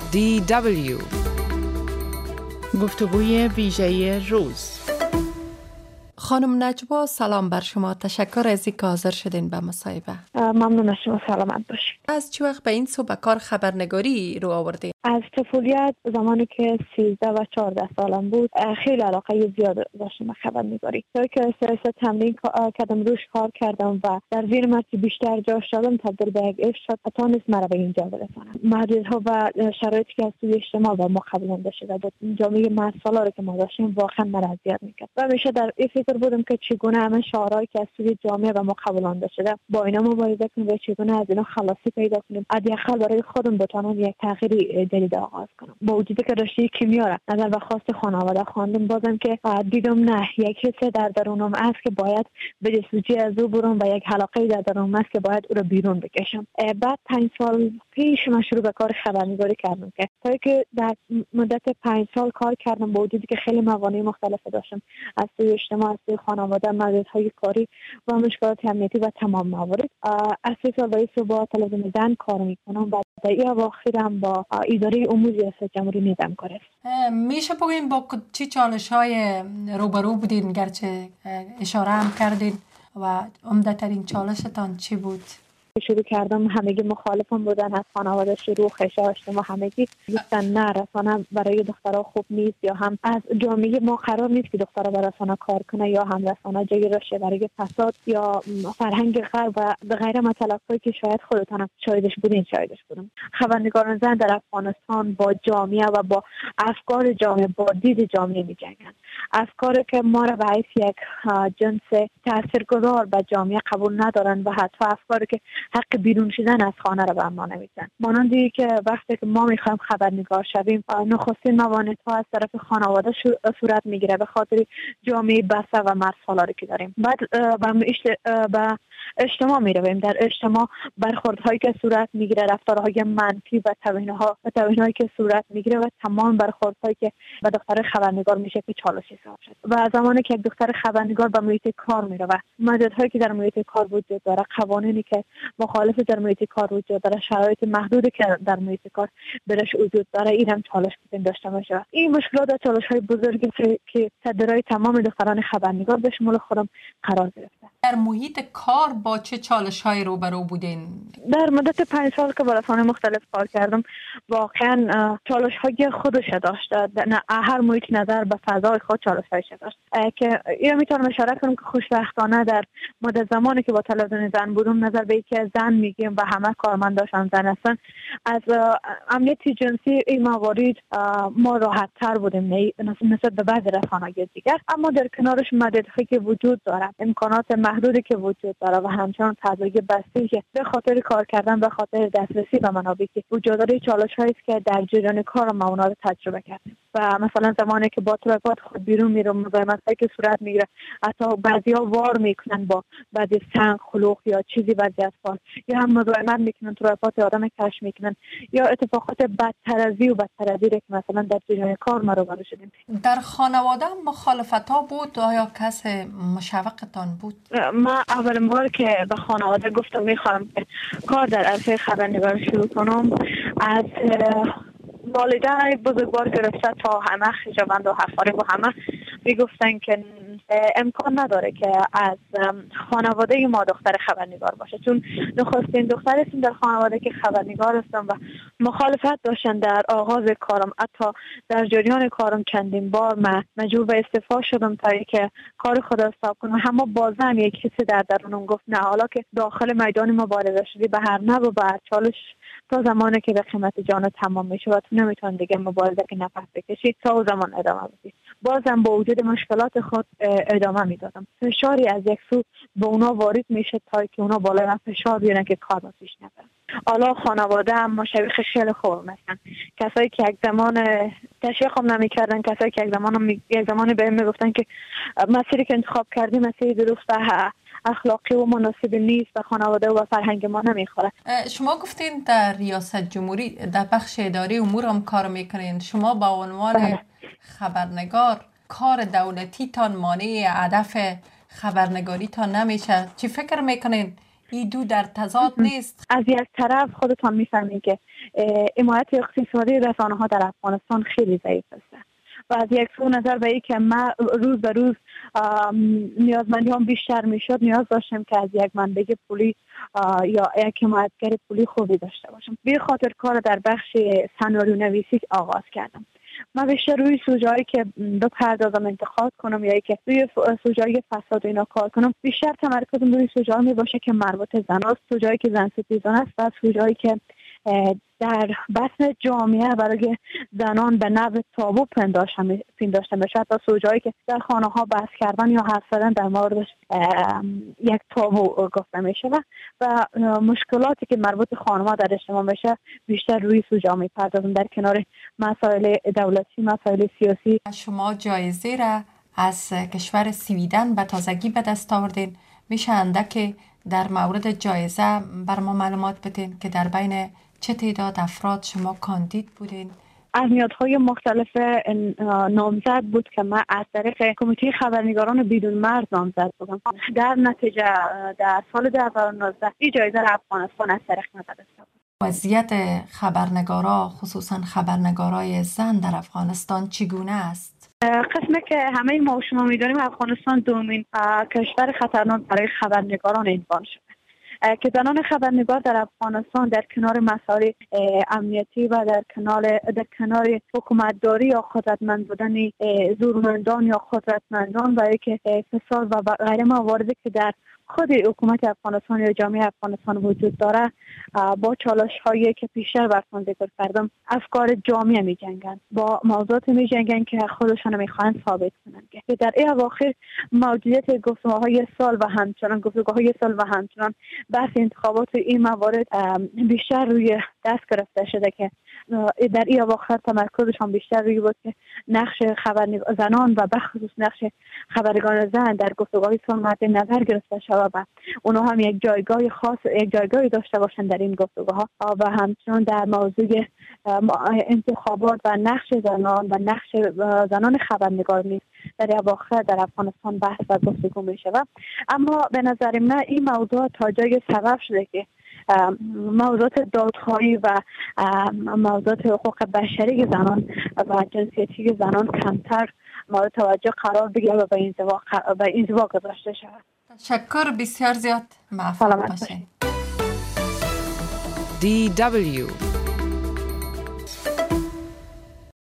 DW گفتگوی ویژه روز. خانم نجوا، سلام بر شما. تشکر از اینکه حاضر شدین به مصاحبه. ممنون از شما. سلامت باشید. از چه وقت به این سو به کار خبرنگاری رو آوردین؟ از طفولیت، زمانی که 13 و 14 سالم بود، خیلی علاقه زیاد داشتم به خبرنگاری. تا که سه تمرین کردم، روش کار کردم و در زیر مرتی بیشتر جاش دادم، تبدیل به یک عشق شد. تا نیست مرا به اینجا برسانم. محدودیت‌ها و شرایطی که از سوی اجتماع و ما قبول داشته بود، جامعه مسائلی که ما داشتیم واقعا مرا اذیت می‌کرد. و همیشه در این فکر بودم که چگونه همه شعارهایی که از سوی جامعه و ما قبول شده با اینا مبارزه کنیم و چگونه از اینا خلاصی پیدا کنیم. حداقل برای خودم بتونم یک تغییری جدید آغاز کنم. با وجودی که رشته کیمیا را نظر به خواست خانواده خواندم، بازم که دیدم نه، یک حس در درونم است که باید به جستجوی از او برم و یک علاقه در درونم است که باید او را بیرون بکشم. بعد 5 سال پیش من شروع به کار خبرنگاری کردم که تا که در مدت 5 سال کار کردم، با وجودی که خیلی موانع مختلف داشتم از سوی اجتماع، از سوی خانواده، محدودیت‌های کاری و مشکلات امنیتی و تمام موارد. از 3 سال برای صبح تلویزیون زن کار میکنم و در این اواخرم با اداره امور ریاست جمهوری نیدم کار است. میشه بگیم با چه چالش‌های روبرو بودین، گرچه اشاره هم کردین، و عمده‌ترین چالشتان چی بود؟ شروع کردم همگی مخالفم بودن، از خانواده شروع، خشاشتم و همگی گفتن نه، رسانه برای دخترها خوب نیست، یا هم از جامعه ما قرار نیست که دخترها برای رسانه کار کنه، یا هم رسانه جایی راشه برای فساد یا فرهنگ غرب و غیره مطالبی که شاید خودتان شاهدش بودین. خبرنگاران زن در افغانستان با جامعه و با افکار جامعه، با دید جامعه می‌جنگند. افکاری که ما را به حیث یک جنس تاثیرگذار به جامعه قبول ندارن و حتی افکاری که حق بیرون شدن از خانه را به ما نمیدن. مانندی که وقتی که ما میخوایم خبرنگار شویم، نخستین موانع‌ها از طرف خانواده صورت میگیره به خاطر جامعه بسته و مرزسالاری که داریم. بعد به اجتماع میرویم. در اجتماع برخوردهایی که صورت میگیره، رفتارهای منفی و توهین‌هایی که صورت میگیره و تمام برخوردهایی که به دختر خبرنگار میشه که چالش حساب شد. و زمانی که یک دختر خبرنگار به محیط کار میره و محدودیت‌هایی که در محیط کار وجود داره، قوانینی که مخالف در محیط کار وجود داره، شرایط محدودی که در محیط کار برش وجود داره، اینم چالش بودن داشته باشه. این مشکلات و چالش‌های بزرگی که تدارای تمام دختران خبرنگار به شمول خودم قرار گرفته. در محیط کار با چه چالش‌هایی روبرو بودین؟ در مدت 5 سال که با رسانه‌های مختلف کار کردم، واقعا چالش‌های خودش داشت. نه، هر محیط نظر به فضای خود چالش‌هایش داشت که اینو میتونم اشاره کنم که خوشبختانه در مدت زمانی که با تلویزیون زن بودم، نظر به اینکه زن میگیم و همه کارمنداشان زن هستن، از امنیت جنسی این موارد ما راحت تر بودیم نسبت به بعضی رسانه‌های دیگر. اما در کنارش محدودیت‌هایی که وجود داره، امکانات محدودی که وجود داره و همچنان فضای بسته که به خاطر کار کردن، به خاطر دسترسی به منابعی که وجود داره، چالش‌هایی است که در جریان کار ما اونا رو تجربه کردیم. و مثلا زمانی که با ترافیک خود بیرون میرم، مزاحمت‌هایی که صورت میگیره، حتی بعضیا وار میکنن با بعضی سنگ خلوق یا چیزی بعضی از فال، یا هم مزاحمت میکنن، ترافیک آدم کش میکنن، یا اتفاقات بدتر از این که مثلا در جریان کار ما رو روبرو شدیم. در خانواده مخالفت‌ها بود؟ آیا کس مشوقتان بود؟ من اولین بار که به خانواده گفتم میخوام کار در عرصه خبرنگاری شروع کنم، از والدین بزرگوار گرفته تا همه خویشاوند و حفاری و همه میگفتن که امکان نداره که از خانواده ما دختر خبرنگار باشه، چون نخستین دختر هستیم در خانواده که خبرنگار هستم و مخالفت داشتن در آغاز کارم. حتی در جریان کارم چندین بار مجبور به استعفا شدم تا اینکه کار خود را استاپ کنم. اما بازم یک حس در درونم گفت نه، حالا که داخل میدان مبارزه شدی، به هر نوع و به هر چالش تا زمانی که به قیمت جان تمام میشه و تو نمیتون دیگه مبارزه که نفس بکشی، تا اون زمان ادامه بدی. بازم با وجود مشکلات خود ادامه میدادم. فشاری از یک سو به اونا وارد میشه تا که اونا بالای من فشار بیارن که کار ما پیش نبره. حالا خانواده هم مشابه خیلی خوب هستن، کسایی که یک زمان تشویق هم نمیکردن، کسایی که یک زمان بهم میگفتن که مسیری که انتخاب کردی مسیری درست اخلاقی و مناسب نیست و خانواده و فرهنگ ما نمیخوره. شما گفتین در ریاست جمهوری در بخش اداری امور هم کار میکنین. شما با عنوان خبرنگار کار دولتی تان مانع هدف خبرنگاری تان نمیشه؟ چی فکر میکنین این دو در تضاد نیست؟ از یک طرف خودتان میفهمید که حمایت اقتصادی رسانه‌ها در افغانستان خیلی ضعیف است و از یک سو نظر به این که ما روز به روز نیازمندی هم بیشتر میشد، نیاز داشتیم که از یک منبع پولی یا یک حمایتگر پولی خوبی داشته باشم. به خاطر کار در بخش سناریو نویسی آغاز کردم. من بیشتر روی سوژه‌ای که بپردازم انتخاب کنم یا که روی سوژه‌ای فساد و اینا کار کنم، بیشتر تمرکزم روی سوژه‌ها می باشه که مربوط زناست، سوژه‌ای که زن ستیزانه است و سوژه‌ای که در بطن جامعه برای زنان به نوع تابو پنداشته میشه و سوژه‌ای که در خانه‌ها بحث کردن یا حرف زدن در موردش یک تابو گفته میشه و مشکلاتی که مربوط خانم‌ها در اجتماع میشه بیشتر روی سوژه‌ها میپردازم در کنار مسائل دولتی، مسائل سیاسی. شما جایزه را از کشور سویدن به تازگی به دست آوردین. میشه اندک در مورد جایزه بر ما معلومات بدین که در بین چه تعداد افراد شما کاندید بودین؟ از نهادهای مختلف نامزد بود که من از طریق کمیته خبرنگاران بدون مرز نامزد بودم. در نتیجه در سال 2019 این جایزه را افغانستان از طریق من دست آورد. وضعیت خبرنگارا خصوصا خبرنگارای زن در افغانستان چگونه است؟ قسمی که همه ما و شما می‌دانیم افغانستان دومین کشور خطرناک برای خبرنگاران عنوان شده که زنان خبرنگار در افغانستان در کنار مسائل امنیتی و در کنار حکومتداری یا قدرتمند بودن زورمندان یا قدرتمندان و که فساد و غیره مواردی که در خود حکومت افغانستان یا جامعه افغانستان وجود داره با چالش هایی که پیشتر براتون ذکر کردم افکار جامعه می جنگن، با موضوعات می جنگن که خودشان میخوان ثابت کنن که در این اواخر موجودیت گفتگوهای سال و همچنان بحث انتخابات این موارد بیشتر روی دست گرفته شده که در این اواخر تمرکزشان بیشتر روی بود که نقش زنان و بخصوص نقش خبرنگاران زن در گفتگوهای سال مد نظر گرفته شده و اونها هم یک جایگاه خاص، یک جایگاهی داشته باشند در این گفتگوها و همچنان در موضوع انتخابات و نقش زنان و نقش زنان خبرنگار نیز در اواخر در افغانستان بحث و گفتگو می شود. اما به نظر من این موضوع تا جای سبب شده که موضوعات دادخواهی و موضوعات حقوق بشری زنان و جنسیتی زنان کمتر مورد توجه قرار بگیره و به انزوا گذاشته شود. تشکر بسیار زیاد. موفق باشین. DW